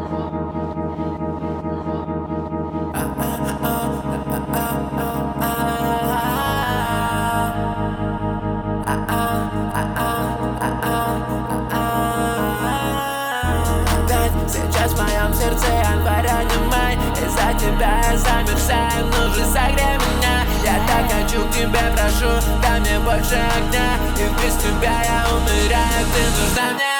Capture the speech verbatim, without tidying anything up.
Сейчас в моем сердце января не май. Из-за тебя я замерзаю, ну же согрей меня. Я так хочу к тебе, прошу, дай мне больше огня. И без тебя я умираю, ты нужна мне.